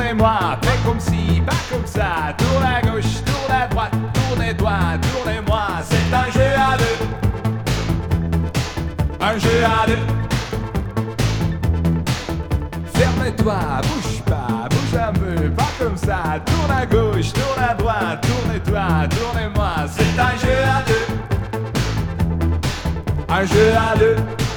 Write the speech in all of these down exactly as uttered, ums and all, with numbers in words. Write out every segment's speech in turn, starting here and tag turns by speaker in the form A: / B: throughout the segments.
A: tournez-moi, faites comme ci, pas comme ça. Tourne à gauche, tourne à droite, tournez-toi, tournez-moi. C'est un jeu à deux, un jeu à deux. Ferme-toi, bouge pas, bouge un peu, pas comme ça. Tourne à gauche, tourne à droite, tournez-toi, tournez-moi. C'est un jeu à deux, un jeu à deux.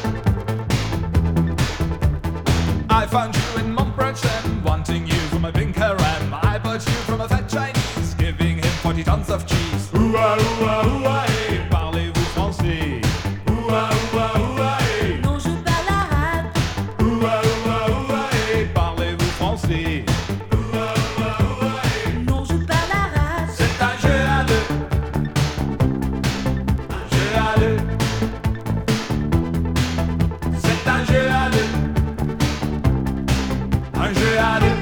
A: I found you in Montbrison, wanting you from a pink harem. I bought you from a fat Chinese, giving him forty tons of cheese. Ouah, ouah, ouah, hey, parlez-vous français? Ouah, ouah, ouah, hey.
B: Non, je parle arabe.
A: Ouah, ouah, ouah, hey, parlez-vous français? Ouah, ouah, ouah, hey.
B: Non, je parle arabe.
A: C'est un jeu à deux, un jeu à deux. C'est un jeu à deux, un jeu à deux.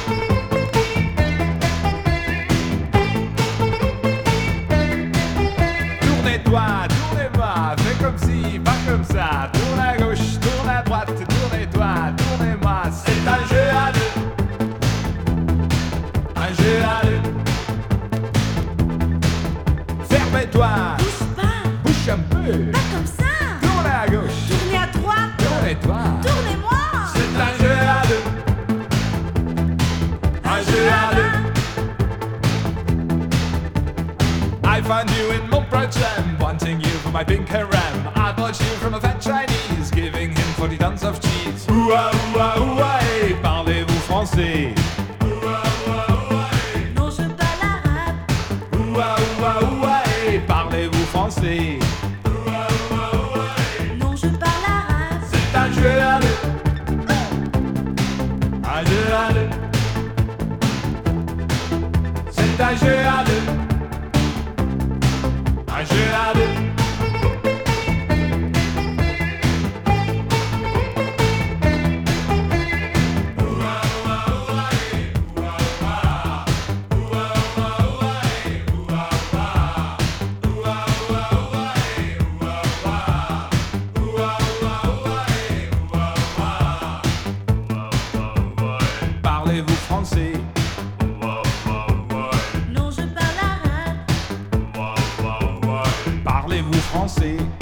A: Tournez-toi, tournez-moi, fais comme ci, pas comme ça. Tourne à gauche, tourne à droite, tournez-toi, tournez-moi. C'est un jeu à deux, un jeu à deux. Ferme-toi,
B: Bouge pas,
A: bouge un peu.
B: pas comme ça.
A: Tourne à gauche,
B: Tournez à droite.
A: tournez-toi.
B: Tournez-moi.
A: C'est un jeu à deux, un jeu à deux. I found you in Montbrison, wanting you for my pink harem. I bought you from a fat Chinese, giving him forty tons of cheese. Ouah, ouah, ouah, hey, parlez-vous français? Ouah, ouah, ouah, hey.
B: Non, je parle arabe.
A: Ouah, ouah, ouah, hey, parlez-vous français? Ouah, ouah, ouah, hey.
B: Non, je parle arabe.
A: C'est un jeu à deux, un jeu à deux. C'est un jeu à deux, un jeu à deux. Parlez-vous français?
B: Non, je parle arabe.
A: Parlez-vous français?